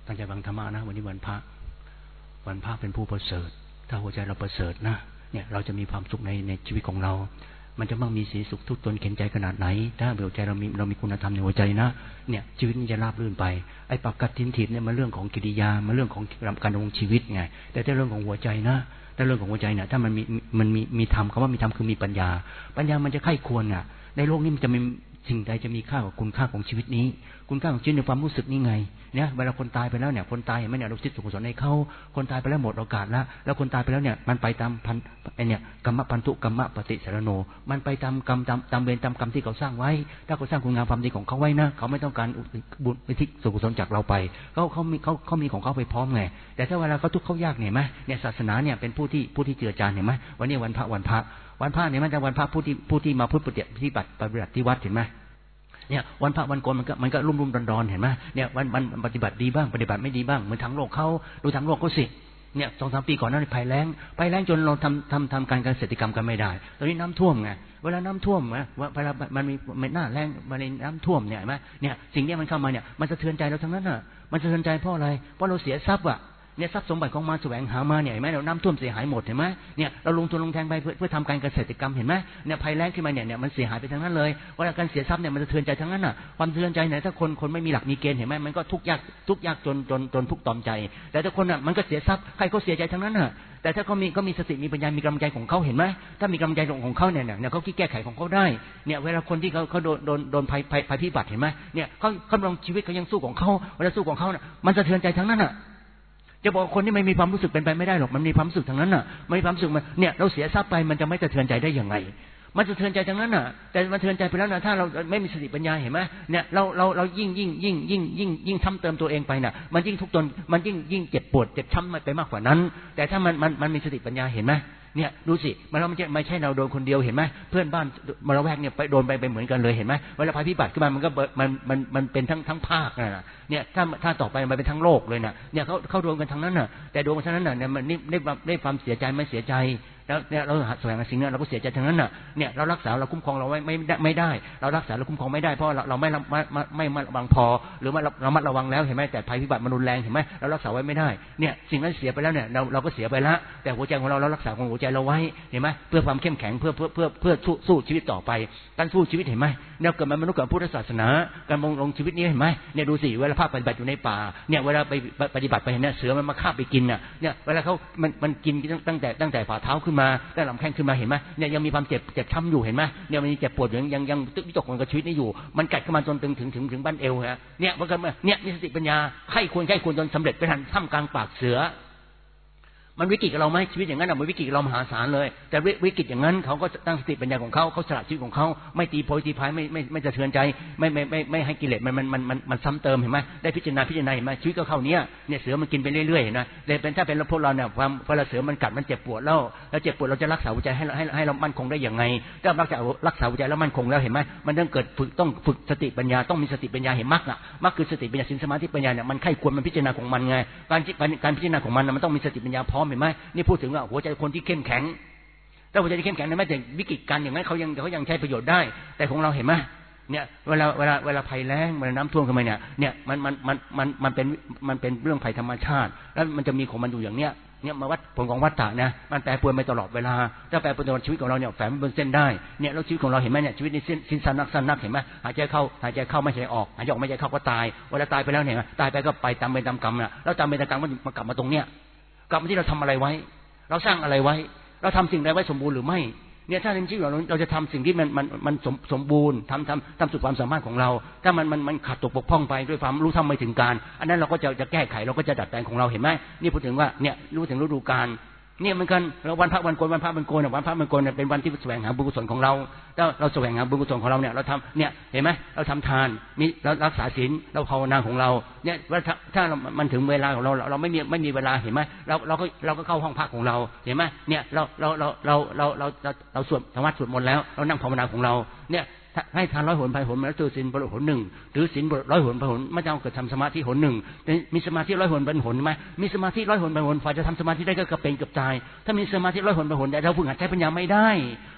ตั้งใจฟังธรรมะนะวันนี้วันพระเป็นผู้ประเสริฐถ้าหัวใจเราประเสริฐนะเนี่ยเราจะมีความสุขในชีวิตของเรามันจะมั่งมีสีสุขทุกตนเข็นใจขนาดไหนถ้าหัวใจเรามีคุณธรรมในหัวใจนะเนี่ยชีวิตมันจะราบรื่นไปไอ้ปากกัดทินถินเนี่ยมันเรื่องของกิริยามันเรื่องของการดำรงชีวิตไงแต่ถ้าเรื่องของหัวใจนะถ้าเรื่องของหัวใจเนี่ยถ้ามันมีธรรมคำว่ามีธรรมคือมีปัญญามันจะไข้ควรอ่ะในโลกนี้มันจะมีสิ่งใดจะมีค่ากว่าคุณค่าของชีวิตนี้คุณค่าของชีวิตในความรู้สึกนี่ไงเนี่ยเวลาคนตายไปแล้วเนี่ยคนตายเห็นไหมเนี่ยเราทิศสุขสนให้เขาคนตายไปแล้วหมดโอกาสแล้วคนตายไปแล้วเนี่ยมันไปตามพันไอเนี่ยกรรมพันธุกรรมปฏิสารโนมันไปตามกรรมตามเวรตามกรรมที่เขาสร้างไว้ถ้าเขาสร้างคุณงามความดีของเขาไว้นะเขาไม่ต้องการบุญทิศสุขสนจากเราไปเขามีของเขาไปพร้อมไงแต่ถ้าเวลาเขาทุกข์เขายากเนี่ยไหมเนี่ยศาสนาเนี่ยเป็นผู้ที่เจือจานเห็นไหมวันนี้วันพระเนี่ยมันจะวันพระผู้ที่มาพุทธปฏิบัติที่วัดเห็นไหมเนี่ยวันพระวันโกนมันก็รุ่มดอนเห็นไหมเนี่ยวันปฏิบัติดีบ้างปฏิบัติไม่ดีบ้างเหมือนทางโลกเขาดูทางโลกเขาสิเนี่ย 2-3 ปีก่อนนั้นภัยแล้งจนเราทำการเกษตรกรรมกันไม่ได้ตอนนี้น้ำท่วมไงเวลาน้ำท่วมนะเวลามันมีหน้าแล้งมันในน้ำท่วมเนี่ยเห็นไหมเนี่ยสิ่งนี้มันเข้ามาเนี่ยมันสะเทือนใจเราทั้งนั้นน่ะมันสะเทือนใจเพราะอะไรเพราะเราเสียทรัพย์อ่ะเนี่ยทรัพย์สมบัติของมาแสวงหามาเนี่ยเห็นไหมเราน้ำท่วมเสียหายหมดเห็นไหมเนี่ยเราลงทุนลงแทงไปเพื่อทำการเกษตรกรรมเห็นไหมเนี่ยภัยแล้งขึ้นมาเนี่ยมันเสียหายไปทั้งนั้นเลยเวลาการเสียทรัพย์เนี่ยมันสะเทือนใจทั้งนั้นน่ะความสะเทือนใจเนี่ยถ้าคนไม่มีหลักมีเกณฑ์เห็นไหมมันก็ทุกข์ยากจนทุกข์ตอมใจแต่ถ้าคนน่ะมันก็เสียทรัพย์ใครก็เสียใจทั้งนั้นน่ะแต่ถ้าเขามีสติมีปัญญามีกำลังใจของเขาเห็นไหมถ้ามีกำลังใจของเขาเนี่ยเขาคิดแก้ไขของเขาได้เนี่ยเวลาคนที่เขาโดนภัยพิบัติเห็นไหมเนี่ยเขาลงชีวิตเขายังสู้ของเขาเวลาสู้ของเขาเนี่ยมันสะเทือนใจทั้งนั้นน่ะจะบอกคนที่ไม่มีความรู้สึกเป็นไปไม่ได้หรอกมันมีความรู้สึกทั้งนั้นน่ะไม่มีความรู้สึกมันเนี่ยเราเสียทรัพย์ไปมันจะไม่สะเทือนใจได้ยังไงมันสะเทือนใจทั้งนั้นน่ะแต่มันสะเทือนใจไปแล้วนะถ้าเราไม่มีสติปัญญาเห็นไหมเนี่ยเรายิ่งซ้ำเติมตัวเองไปน่ะมันยิ่งทุกข์ทนมันยิ่งเจ็บปวดเจ็บช้ำไปมากกว่านั้นแต่ถ้ามันมีสติปัญญาเห็นไหมเนี่ยดูสิมันไม่ใช่เราโดนคนเดียวเห็นไหมเพื่อนบ้านมาระแวกเนี่ยไปโดนไปเหมือนกันเลยเห็นไหมเวลาภัยพิบัติขึ้นมามันก็มันเป็นทั้งภาคนะเนี่ยถ้าต่อไปมันเป็นทั้งโลกเลยนะเนี่ยเขาโดนกันทั้งนั้นน่ะแต่โดนกันทั้งนั้นน่ะเนี่ยมันได้ความเสียใจไม่เสียใจแล้วเนี่ยเราแสวงหาสิ่งนั้นเราก็เสียใจทั้งนั้นน่ะเนี่ยเรารักษาเราคุ้มครองเราไว้ไม่ได้เรารักษาเราคุ้มครองไม่ได้เพราะเราไม่ระวังพอหรือว่าเรามัดระวังแล้วเห็นไหมแต่ภัยพิบัติมันรุนแรงเห็นไหมเรารักษาไว้ไม่ได้เนี่ยสิ่งนั้นเสียไปแล้วเนี่ยเราก็เสียไปแล้วแต่หัวใจของเรารักษาของหัวใจเราไว้เห็นไหมเพื่อความเข้มแข็งเพื่อสู้ชีวิตต่อไปการสู้ชีวิตเห็นไหมเนี่ยเกิดมามนุษย์กับพุทธศาสนาการลงชีวิตนี้เห็นไหมเนี่ยดูสิเวลาภาคปฏิบัติอยู่ในป่าเนี่ยเวลาไปปฏิบัติไปเนี่ยเสือมันมาฆ่าไปกินน่ะเนี่ยเวลาเขามันกินตั้งแต่ฝ่าเท้าขึ้นมาตั้งลำแข้งขึ้นมาเห็นไหมเนี่ยยังมีความเจ็บช้ำอยู่เห็นไหมเนี่ยมันเจ็บปวดยังวิตกกับชีวิตนี้อยู่มันกัดเข้ามาจนถึงบั้นเอวฮะเนี่ยมันก็เนี่ยมีสติปัญญาไข้ควรจนสำเร็จไปทันท่ามกลางปากเสือมันวิกฤตกับเราไหมชีวิตอย่างนั้นมันวิกฤตกับเรามหาศาลเลยแต่วิกฤตอย่างนั้นเขาก็ตั้งสติปัญญาของเขาสละชีวิตของเขาไม่ตีโพยตีพายไม่จะเทือนใจไม่ให้กิเลสมันซ้ำเติมเห็นไหมได้พิจารณาเห็นไหมชีวิตก็เข้าเนี่ยเสือมันกินไปเรื่อยๆเห็นไหมแต่ถ้าเป็นพวกเราเนี่ยความเวลาเสือมันกัดมันเจ็บปวดแล้วเจ็บปวดเราจะรักษาหัวใจให้เรามั่นคงได้ยังไงถ้ารักษาหัวใจแล้วมั่นคงแล้วเห็นไหมมันต้องเกิดต้องฝึกสติปัญญาต้องมีสติปัญญาเห็นมรรคคือสติปัญญาศีลสมาธิปัญญาเนี่ยมันไข้ควรมันพิจารณาของมันไงการพิจารณาของมันมันต้องมีสติปัญญาพร้อมเห็นไหมนี่พูดถึงว่าหัวใจคนที่เข้มแข็งถ้าหัวใจที่เข้มแข็งเนี่ยไม่ถึงวิกฤตการอย่างนั้นเขายังใช้ประโยชน์ได้แต่ของเราเห็นไหมเนี่ยเวลาภัยแล้งเวลาน้ำท่วมขึ้นมาเนี่ยมันเป็นเรื่องภัยธรรมชาติแล้วมันจะมีของมันอยู่อย่างเนี้ยมาวัดผลของวัฏฏะนะมันแปรปรวนไปตลอดเวลาถ้าแปรปรวนตลอดชีวิตของเราเนี่ยแฝงบนเส้นได้เนี่ยแล้วชีวิตของเราเห็นไหมเนี่ยชีวิตในสิ้นสั้นนักเห็นไหมหายใจเข้าไม่หายใจออกหายใจออกไม่หายใจเข้าก็ตายเวลาตายไปแล้วเนี่ยตายไปก็ไปตามเวรตามกรรมนะแล้วตามเวรตามกรรมมันกลับมาตรงเนี้ยกลับมาที่เราทำอะไรไว้เราสร้างอะไรไว้เราทำสิ่งใดไว้สมบูรณ์หรือไม่เนี่ยถ้าในชีวิตเราจะทำสิ่งที่มันสมบูรณ์ทำสุดความสามารถของเราถ้ามันขาดตกบกพร่องไปด้วยความรู้เท่าไม่ถึงการอันนั้นเราก็จะแก้ไขเราก็จะดัดแปลงของเราเห็นไหมนี่พูดถึงว่าเนี่ยรู้ถึงฤดูกาลเนี่ยมันกันเราวันพระวันโกนเป็นวันที่แสวงหาบุญกุศลของเราถ้าเราแสวงหาบุญกุศลของเราเนี่ยเราทำเนี่ยเห็นไหมเราทำทานเรารักษาศีลเราภาวนาของเราเนี่ยถ้ามันถึงเวลาของเราไม่มีเวลาเห็นไหมเราก็เข้าห้องพักของเราเห็นไหมเนี่ยเราสวดธรรมะสวดมนต์แล้วเรานั่งภาวนาของเราเนี่ยให้ทาน100 หนภัยหนแล้วถือศีลบริหน1ถือศีล100 หนภัยหนไม่ต้องเกิดทำสมาธิหน1มีสมาธิ100 หนเป็นหนไหมมีสมาธิ100 หนเป็นหนฝ่ายจะทำสมาธิได้ก็กระเป็นกับตายถ้ามีสมาธิ100 หนเป็นหนแต่เราฝึกหัดใช้ปัญญาไม่ได้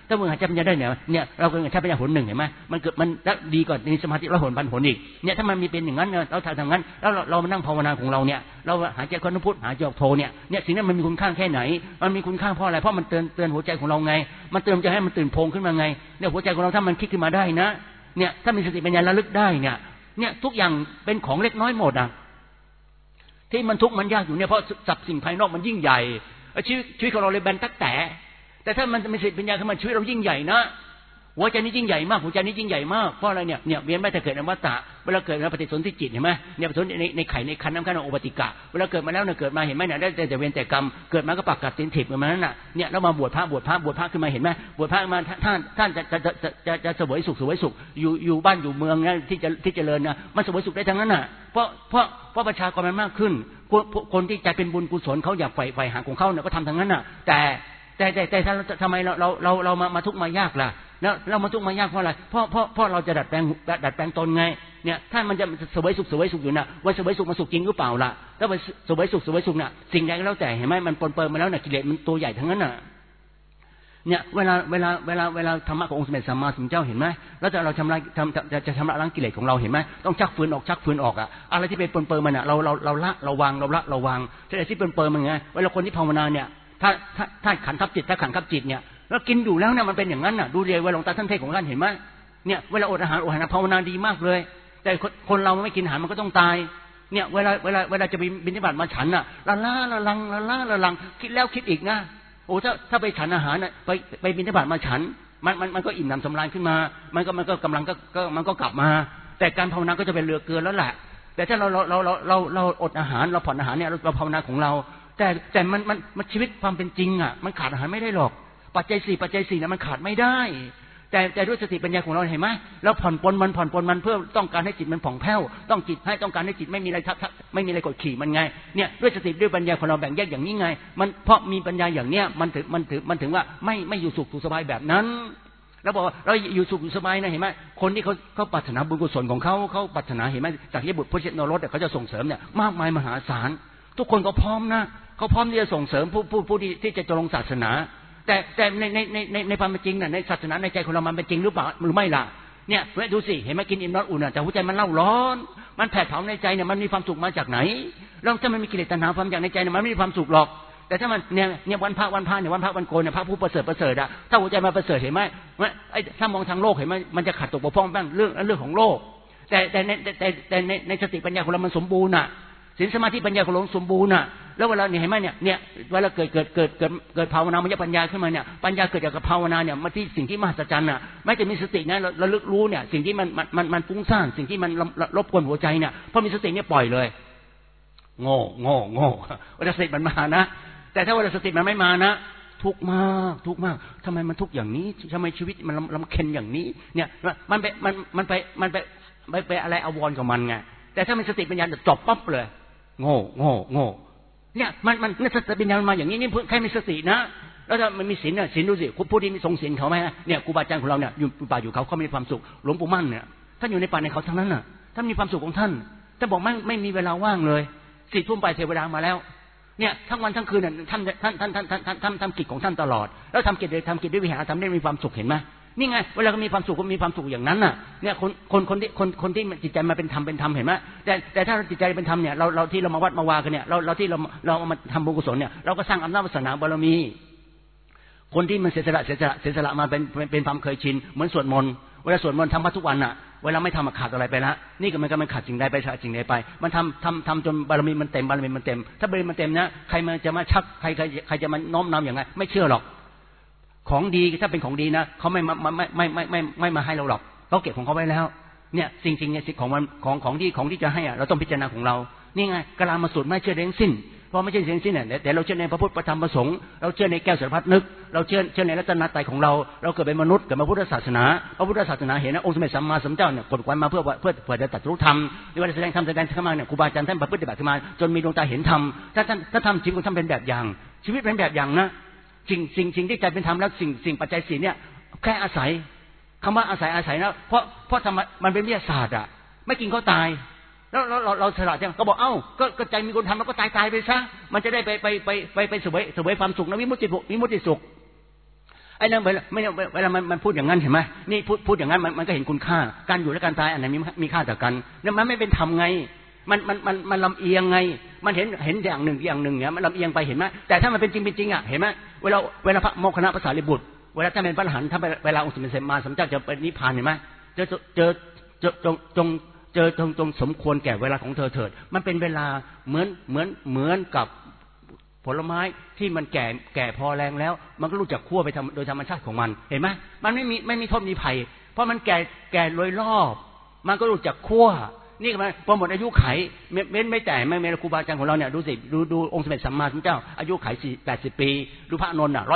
ถ้ามึงหายใจปัญญาได้เนี่ยเราก็ใช้ปัญญาหนหนึ่งเห็นไหมมันเกิดมันดีกว่าในสมาธิ100 หน 1,000 หนอีกเนี่ยถ้ามันมีเป็นอย่างนั้นเราทำงั้นแล้วเรามานั่งภาวนาของเราเนี่ยเราหายใจเข้าพุทหายใจออกโทเนี่ยสิ่งนั้นมันมีคุณค่าแค่ไหนมันมีคุณค่าเพราะอะไรเพราะมันเตือนหัวใจของเราไงมันเตือนใจให้มันตื่นโพงขึ้นมาไงเนี่ยหัวใจของเราถ้ามันคิดขึ้นมาได้นะเนี่ยถ้ามีสติปัญญาระลึกได้เนี่ยทุกอย่างเป็นของเล็กน้อยหมดที่มันทุกข์มันยากอยู่เนี่ยเพราะสับสิ่งภายนอกมันยิ่งใหญ่ชีวิตของเราเลยแบนตักแต่ถ้ามันมีสติปัญญาขึ้นมาชีวิตเรายิ่งใหญ่นะหัวใจนี้ยิ่งใหญ่มากหัวใจนี้ยิ่งใหญ่มากเพราะอะไรเนี่ยเวียนไม่แต่เกิดอมตะเวลาเกิดมาปฏิสนธิจิตเห็นไหมเนี่ยปฏิสนธิในไข่ในคันน้ำคันโอปติกะเวลาเกิดมาแล้วเนี่ยเกิดมาเห็นไหมเนี่ยได้แต่เวียนแต่กรรมเกิดมาก็ปักกัดสินถิบประมาณนั้นน่ะเนี่ยแล้วมาบวชพระขึ้นมาเห็นไหมบวชพระมาท่านจะเสวยสุขอยู่บ้านอยู่เมืองนะที่เจริญนะมันเสวยสุขได้ทั้งนั้นน่ะเพราะประชากรมันมากขึ้นคนที่ใจเป็นบุญกุศลเขาอยากใฝ่หาของเขาเนี่ยก็ทำทั้งนั้นน่ะแต่ทำไมเรามาทุกข์มายากล่ะแล้วเรามาทุกข์มายากเพราะอะไรเพราะเราจะดัดแปลงตนไงเนี่ยถ้ามันจะเสวยสุขอยู่นะว่าเสวยสุขมาสุขจริงหรือเปล่าล่ะถ้าไปเสวยสุขน่ะสิ่งใดก็แล้วแต่เห็นไหมมันปนเปื้อนมาแล้วน่ะกิเลสมันตัวใหญ่ทั้งนั้นน่ะเนี่ยเวลาธรรมะขององค์สมเด็จสัมมาสัมพุทธเจ้าเห็นไหมแล้วเราชำระล้างกิเลสของเราเห็นไหมต้องชักฟืนออกอะไรที่เป็นปนเปื้อนมันน่ะเราละเราวางแต่ที่ปนเปื้อนมันไงเวลาคนที่ภาวนาเนี่ยถ้าขันทับจิตเนี่ยแล้วกินอยู่แล้วเนี่ยมันเป็นอย่างนั้นน่ะดูเรียเวลาหลวงตาท่านเทศของท่านเห็นไหมเนี่ยเวลาอดอาหารภาวนาดีมากเลยแต่คนเราไม่กินอาหารมันก็ต้องตายเนี่ยเวลาจะบิณฑบาตมาฉันน่ะละลังคิดแล้วคิดอีกนะโอ้ถ้าไปฉันอาหารน่ะไปบิณฑบาตมาฉันมันก็อิ่มหนำสำราญขึ้นมามันก็กำลังก็มันก็กลับมาแต่การภาวนาก็จะเป็นเรือเกินแล้วแหละแต่ถ้าเราอดอาหารเราผ่อนอาหารเนี่ยเราภาวนาของเราแต่มันชีวิตความเป็นจริงมันขาดอาหารไม่ได้หรอกปัจจัย4นะมันขาดไม่ได้แต่ด้วยสติปัญญาของเราเห็นไหมแล้วผ่อนปลนมันเพื่อต้องการให้จิตมันผ่องแผ้วต้องการให้จิตไม่มีอะไรไม่มีอะไรกดขี่มันไงเนี่ยด้วยสติด้วยปัญญาของเราแบ่งแยกอย่างนี้ไงมันเพราะมีปัญญาอย่างเนี้ยมันถึงว่าไม่อยู่สุขสบายแบบนั้นแล้วบอกเราอยู่สุขสบายนะเห็นไหมคนที่เขาปรารถนาบุญกุศลของเขาปรารถนาเห็นไหมจากที่บุตรพระเจ้านรสเขาจะส่งเสริมเนี่ยมากมายมหาศาลทุกคนก็พร้อมนะเขาพร้อมที่จะส่งเสริมผู้ที่จะลงศาสนาแต่ในความเป็นจริงน่ะในศาสนาในใจของเรามันเป็นจริงหรือเปล่าหรือไม่ล่ะเนี่ยดูสิเห็นไหมกินอิ่มนอนอุ่นแต่หัวใจมันเล่าร้อนมันแผดเผาในใจเนี่ยมันมีความสุขมาจากไหนแล้วถ้ามันมีกิเลสตัณหาความอยากในใจเนี่ยมันไม่มีความสุขหรอกแต่ถ้ามันเนี่ยวันพระเนี่ยวันพระโกนเนี่ยพระผู้ประเสริฐถ้าหัวใจมาประเสริฐเห็นไหมถ้ามองทางโลกเห็นไหมมันจะขัดตกบกพร่องบ้างเรื่องของโลกแต่ในสติปัญญาของเรามันสมบูรณ์น่ะศีลสมาธิปัญญาของเราสมบูรณ์น่ะแล้วเวลาเนี่ยเห็นไหมเนี่ยเวลาเกิดภาวนามยปัญญาขึ้นมาเนี่ยปัญญาเกิดจากภาวนาเนี่ยมาที่สิ่งที่มหัศจรรย์น่ะไม่จะมีสตินะระลึกรู้เนี่ยสิ่งที่มันฟุ้งซ่านสิ่งที่มันรบกวนหัวใจเนี่ยพอมีสติเนี่ยปล่อยเลยโง่เวลาสติมันมานะแต่ถ้าเวลาสติมันไม่มานะทุกข์มากทำไมมันทุกข์อย่างนี้ทำไมชีวิตมันลำเค็ญอย่างนี้เนี่ยมันไปอะไรอววรกับมันไงแต่ถ้ามีสติปัญญาจะจบปั๊บเลยโง่เนี่ยมันสติปัญญามาอย่างนี้นี่แค่มีสตินะแล้วถ้ามันมีศีลเนี่ยศีลดูสิผู้ที่มีทรงศีลเขาไหมเนี่ยครูบาอาจารย์ของเราเนี่ยอยู่ป่าอยู่เขามีความสุขหลวงปู่มั่นเนี่ยท่านอยู่ในป่าในเขาทั้งนั้นน่ะท่านมีความสุขของท่านบอกไม่มีเวลาว่างเลย4 ทุ่มไปเทวดามาแล้วเนี่ยทั้งวันทั้งคืนเนี่ยท่านทำกิจของท่านตลอดแล้วทำกิจด้วยวิหารธรรมได้มีความสุขเห็นไหมนี่ไงเวลาก็มีความสุขก็มีความสุขอย่างนั้นน่ะเนี่ยคนที่จิตใจมาเป็นธรรมเห็นไหมแต่ถ้าจิตใจเป็นธรรมเนี่ยเราที่เรามาวัดมาวากันเนี่ยเราที่เรามาทำบุญกุศลเนี่ยเราก็สร้างอำนาจวาสนาบารมีคนที่มันเสียสละมาเป็นความเคยชินเหมือนสวดมนต์เวลาสวดมนต์ทำมาทุกวันน่ะเวลาไม่ทำขาดอะไรไปละนี่ก็มันขาดสิ่งใดไปสิ่งใดไปมันทำจนบารมีมันเต็มถ้าบารมีมันเต็มนะใครมันจะมาชักใครจะมาน้อมนำอย่างไงไม่เชื่อหรอกของดีถ้าเป็นของดีนะเขาไม่มาให้เราหรอกเขาเก็บของเขาไว้แล้วเนี่ยสิ่งเนี่ยของที่จะให้เราต้องพิจารณาของเรานี่ไงกลามาสูตรไม่เชื่อเรื่องสิ้นเพราะไม่ใช่เรื่องสิ้นเนี่ยแต่เราเชื่อในพระพุทธพระธรรมพระสงฆ์เราเชื่อในแก้วสารพัดนึกเราเชื่อในรัตนตรัยของเราเกิดเป็นมนุษย์เกิดมาพุทธศาสนาพระพุทธศาสนาเห็นนะองค์สมเด็จสัมมาสัมพุทธเจ้าเนี่ยกดไว้มาเพื่อจะตรัสรู้ธรรมในวันแสดงธรรมขึ้นมาเนี่ยครูบาอาจารย์ท่านประพฤติปฏิบัติขึ้นมาจนมีดวงตาเห็นธรรมถ้าทำชีวิตของท่านเป็นแบบอย่างชีวิตเป็นแบบอย่างนะสิ่งที่ใจเป็นธรรมแล้วสิ่งปัจจัย4เนี่ยแค่อาศัยคำว่าอาศัยนะเพราะธรรมมันเป็นวิทยาศาสตร์ไม่กินก็ตายแล้วเราฉลาดจังก็บอกก็ใจมีคนทำแล้วก็ตายไปซะมันจะได้ไปเสวยความสุขนะวิมุตติสุขไอ้นั่นเวลามันพูดอย่างนั้นเห็นไหมนี่พูดอย่างนั้นมันก็เห็นคุณค่าการอยู่และการตายอันไหนมีค่าต่อกันเนี่ยมันไม่เป็นธรรมไงมันลำเอียงไงมันเห็นอย่างหนึ่งเนี่ยมันลำเอียงไปเห็นไหมแต่ถ้ามันเป็นจริงอ่ะเห็นไหมเวลาพระโมคคัลลาภาษาลิบุตรเวลาท่านเป็นพระอรหันต์ถ้าเวลาองค์สมเด็จสัมมาสัมพุทธเจ้าจะไปนิพพานเห็นไหมจงสมควรแก่เวลาของเธอเถิดมันเป็นเวลาเหมือนกับผลไม้ที่มันแก่พอแรงแล้วมันก็รู้จักคั่วไปโดยธรรมชาติของมันเห็นไหมมันไม่มีโทษมีภัยเพราะมันแก่โดยรอบมันก็รู้จักคั่วนี่มันพอหมดอายุไขไม่แต่ไม่ครูบาอาจารย์ของเราเนี่ยดูสิดูองค์สมเด็จสัมมาสัมพุทธเจ้าอายุไข80 ปีดูพระอานนท์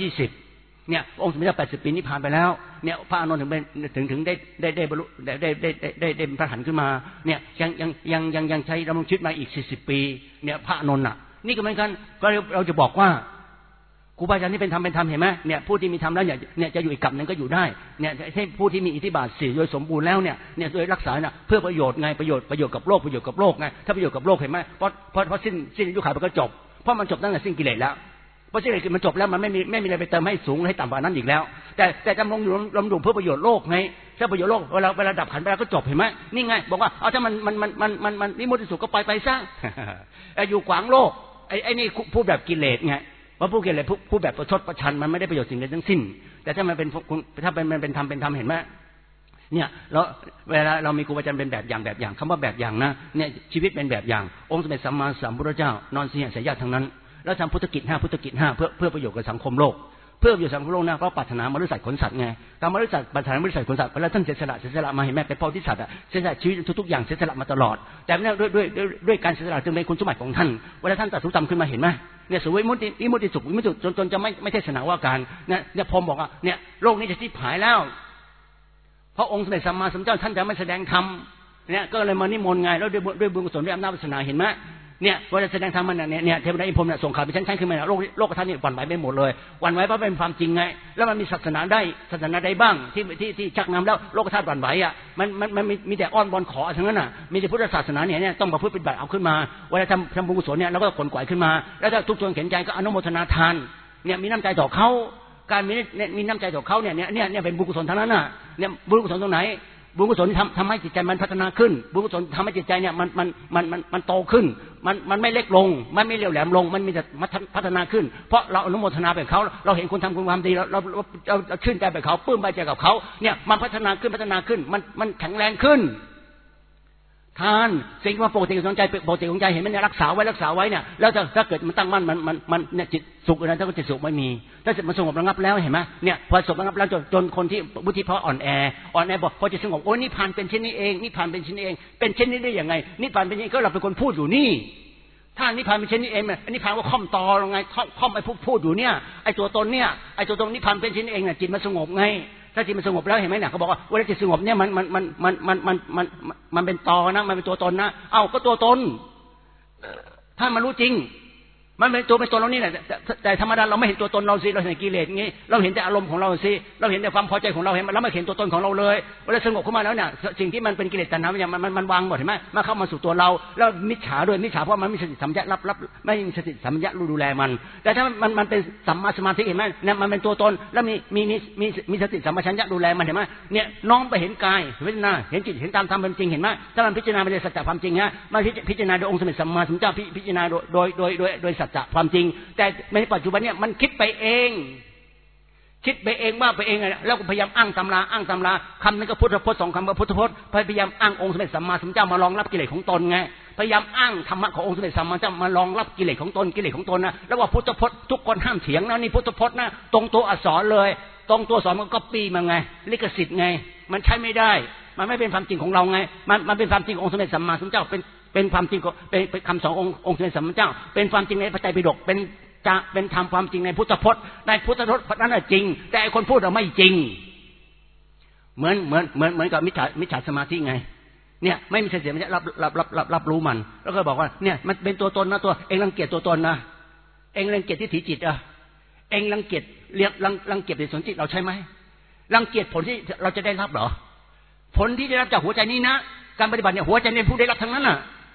120เนี่ยองค์สมเด็จ80 ปีนิพพานไปแล้วเนี่ยพระอานนท์ถึงได้บรรลุได้เป็นพระอรหันต์ขึ้นมาเนี่ยยังใช้ดำรงชีวิตมาอีก40 ปีเนี่ยพระอานนท์น่ะนี่ก็เหมือนกันก็เราจะบอกว่าครูบาอาจารย์นี่เป็นธรรมเห็นไหมเนี่ยผู้ที่มีธรรมแล้วเนี่ยจะอยู่อีกกลับนึงก็อยู่ได้เนี่ยให้ผู้ที่มีอิทธิบาท4โดยสมบูรณ์แล้วเนี่ยโดยรักษาเนี่ยเพื่อประโยชน์ไงประโยชน์กับโลกไงถ้าประโยชน์กับโลกเห็นไหมเพราะสิ้นอายุขัยมันก็จบเพราะมันจบตั้งแต่สิ้นกิเลสแล้วเพราะสิ้นกิเลสมันจบแล้วมันไม่มีอะไรไปเติมให้สูงให้ต่ำกว่านั้นอีกแล้วแต่ดำรงอยู่เพื่อประโยชน์โลกไงถ้าประโยชน์โลกเวลาดับขันไปแล้วก็จบเห็นไหมนี่ไงบอกว่าเอาถ้ามันนิมุติสุขก็ไปซะอยู่ขวางโลกไอ้นี่พูดแบบกิเลสไงว่าพูดกิเลสพูดแบบประชดประชันมันไม่ได้ประโยชน์สิ่งใดทั้งสิ้นแต่ถ้ามันเป็นธรรมเห็นไหมเนี่ยแล้วเวลาเรามีครูบาอาจารย์เป็นแบบอย่างคำว่าแบบอย่างนะเนี่ยชีวิตเป็นแบบอย่างองค์สมเด็จสัมมาสัมพุทธเจ้านอนเสียสายญาติทั้งนั้นแล้วทำพุทธกิจ5เพื่อประโยชน์กับสังคมโลกเพื่อประโยชน์สังคมโลกนะเพราะปรารถนามนุษย์สัตว์ขนสัตว์ไงการมนุษย์สัตว์ปรารถนามนุษย์สัตว์ขนสัตว์แล้วท่านเสียสละมาเห็นไหมเป็นโพธิสัตว์เสียสละชีวิตทุกอย่างเสียสละมาตลอดแต่เนี่ยด้วยการเสียสละจึงเป็นคุณสมบัติของท่านเวลาท่านตัดสุธรรมขึ้นมาเห็นไหมเนี่ยสุวิมุตติสุขวิมุตติจนจะไม่เทศนาว่าการเนี่ยพรหมบอกว่าเนี่ยโลกนี้จะสิ้นหายแล้วเพราะองค์สมเด็จสัมมาสัมพุทธเจ้าท่านจะไม่แสดงธรรมเนี่ยก็เลยมานิมนต์ไงแล้วด้วยบุญกุศลด้วยอำนาจวาสนาเห็นไหมเนี่ยเวลาแสดงธรรมมันเนี่ยเทวดาอินพรหมเนี่ยส่งข่าวไปชั้นขึ้นมาโลกท่านนี่หวั่นไหวไปหมดเลยหวั่นไหวเพราะเป็นความจริงไงแล้วมันมีศาสนาใดบ้างที่ชักนำแล้วโลกธาตุหวั่นไหวอ่ะมันมีแต่อ้อนวอนขอทั้งนั้นอ่ะมีแต่พุทธศาสนาเนี่ยต้องมาพูดปฏิบัติเอาขึ้นมาเวลาทำบุญกุศลเนี่ยเราก็ขนขวายขึ้นมาแล้วถ้าทุกส่วนเข็นใจก็อนุโมทนาทานเนี่ยมีน้ำใจต่อเขาการมีน้ำใจต่อเขาเนี่ยเป็นบุญกุศลทั้งนั้นน่ะเนี่ยบุญกุศลตรงไหนบุญกุศลทำให้จิตใจมันพัฒนาขึ้นบุญกุศลทำให้จิตใจเนี่ยมันโตขึ้นมันไม่เล็กลงมันไม่เรียวแหลมลงมันมีแต่พัฒนาขึ้นเพราะเราอนุโมทนาแบบเขาเราเห็นคนทำคุณความดีเราชื่นใจแบบเขาปลื้มใจกับเขาเนี่ยมันพัฒนาขึ้นมันแข็งแรงขึ้นทานสิ่งที่มาปกติของใจปกติของใจเห็นไหมเนี่ยรักษาไว้เนี่ยแล้วถ้าเกิดมันตั้งมั่นมันเนี่ยจิตสุขนะถ้าจิตสุขไม่มีถ้าจิตมันสงบระงับแล้วเห็นไหมเนี่ยพอสงบระงับแล้วจนคนที่บุติเพราะอ่อนแอบอกพอจิตสงบโอ้ยนิพพานเป็นเช่นนี้เองนิพพานเป็นเช่นนี้เองเป็นเช่นนี้ได้ยังไงนิพพานเป็นเช่นนี้ก็เราเป็นคนพูดอยู่นี่ถ้านิพพานเป็นเช่นนี้เองนิพพานว่าค่อมตอไงค่อมไอ้พูดอยู่เนี่ยไอ้ตัวตนเนี่ยไอ้ตัวตนนิพพานเป็นเช่นนี้เองเนี่ยจิตมันสงบไงถ้าจิตมันสงบแล้วเห็นไหมเนี่ยเขาบอกว่าเวลาจิตสงบเนี่ยมันเป็นตอนะมันเป็นตัวตนนะเอ้าก็ตัวตนถ้ามันรู้จริงมันเป็นตัวเรานี่แหละแต่ธรรมดาเราไม่เห็นตัวตนเราสิเราเห็นกิเลสงี้เราเห็นแต่อารมณ์ของเราสิเราเห็นแต่ความพอใจของเราเห็นเราไม่เห็นตัวตนของเราเลยเวลาสงบเข้ามาแล้วเนี่ยสิ่งที่มันเป็นกิเลสตัณหาเนี่ยมันวางหมดเห็นไหมมาเข้ามาสู่ตัวเราแล้วมิจฉาด้วยมิจฉาเพราะมันมีสติสัมปชัญญะรับไม่มีสติสัมปชัญญะดูแลมันแต่ถ้ามันเป็นสัมมาสมาธิเห็นไหมเนี่ยมันเป็นตัวตนแล้วมีสติสัมปชัญญะดูแลมันเห็นไหมเนี่ยน้องไปเห็นกายเวทนาเห็นจิตเห็นตามธรรมเป็นจริงเห็นไหมถ้ามันพิจารณาไปในสัจจะความจริงฮะมาพิจารณาโดยองค์สมเด็จสัมมาสัมพุทธเจ้าพิจารณาโดยสัจจะความจริงแต่ในปัจจุบันเนี่ยมันคิดไปเองว่าไปเองแล้วก็พยายามอ้างตำราคำนั้นก็พุทธพจน์2 คำก็พุทธพจน์พยายามอ้างองค์สมเด็จสัมมาสัมพุทธเจ้ามารองรับกิเลสของตนไงพยายามอ้างธรรมะขององค์สมเด็จสัมมาสัมพุทธเจ้ามารองรับกิเลสของตนนะแล้วว่าพุทธพจน์ทุกคนห้ามเถียงนะนี่พุทธพจน์นะตรงตัวอักษรเลยตรงตัวสอนมันก็ปีมาไงลิขสิทธิ์ไงมันใช้ไม่ได้มันไม่เป็นความจริงของเราไงมันเป็นความจริงขององค์สมเด็จสัมมาสัมพุทธเจ้าเป็นความจริงเป็นคำสอนองค์สมเด็จสัมมาสัมพุทธเจ้าเป็นความจริงในพระไตรปิฎกเป็นธรรมความจริงในพุทธพจน์ในพุทธพจน์นั้นจริงแต่คนพูดเราไม่จริงเหมือนกับมิจฉาสมาธิไงเนี่ยไม่มีสติมันจะรับรู้มันแล้วก็บอกว่าเนี่ยมันเป็นตัวตนนะตัวเองรังเกียจตัวตนนะเองรังเกียจที่ถีจิตเองรังเกียจรังเกียจในส่วนจิตเราใช่ไหมรังเกียจผลที่เราจะได้รับเหรอผลที่ได้รับจากหัวใจนี้นะการปฏิบัติเนี่ยหัวใจเนี่ยผู้ได้รับทั้งนั้นน่ะ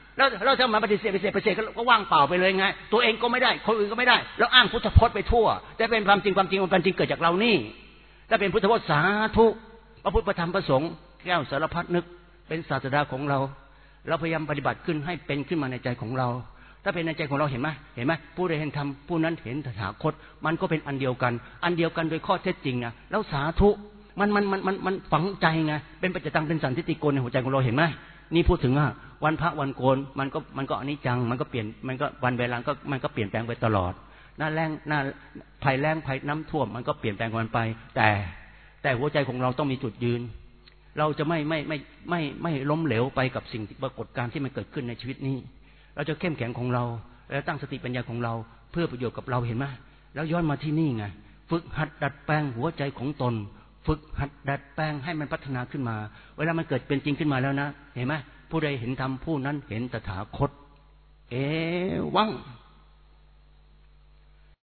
แล้วเราจะมาปฏิเสธก็ว่างเปล่าไปเลยไงตัวเองก็ไม่ได้คนอื่นก็ไม่ได้แล้วอ้างพุทธพจน์ไปทั่วแต่เป็นความจริงมันเป็นจริงเกิดจากเรานี่ถ้าเป็นพุทธพจน์สาธุพระพุทธธรรมพระสงฆ์แก้วสารพัดนึกเป็นศาสดาของเราพยายามปฏิบัติขึ้นให้เป็นขึ้นมาในใจของเราถ้าเป็นในใจของเราเห็นไหมผู้ใดเห็นธรรมผู้นั้นเห็นตถาคตมันก็เป็นอันเดียวกันโดยข้อเท็จจริงนะแล้วสาธุมันฝังใจไงเป็นปัจจตังเป็นสันทิฏฐิโกในหัวใจของเราเห็นไหมนี่พูดถึงวันพระวันโกนมันก็อนิจจังมันก็เปลี่ยนมันก็วันเวลาก็มันก็เปลี่ยนแปลงไปตลอดหน้าแรงหน้าภัยแรงภัยน้ำท่วมมันก็เปลี่ยนแปลงกันไปแต่หัวใจของเราต้องมีจุดยืนเราจะไม่ล้มเหลวไปกับสิ่งปรากฏการณ์ที่มันเกิดขึ้นในชีวิตนี้เราจะเข้มแข็งของเราแล้วตั้งสติปัญญาของเราเพื่อประโยชน์กับเราเห็นไหมแล้วย้อนมาที่นี่ไงฝึกหัดดัดแปลงหัวใจของตนฝึกหัดดัดแปลงให้มันพัฒนาขึ้นมาเวลามันเกิดเป็นจริงขึ้นมาแล้วนะเห็นไหมผู้ใดเห็นธรรมผู้นั้นเห็นตถาคตวัง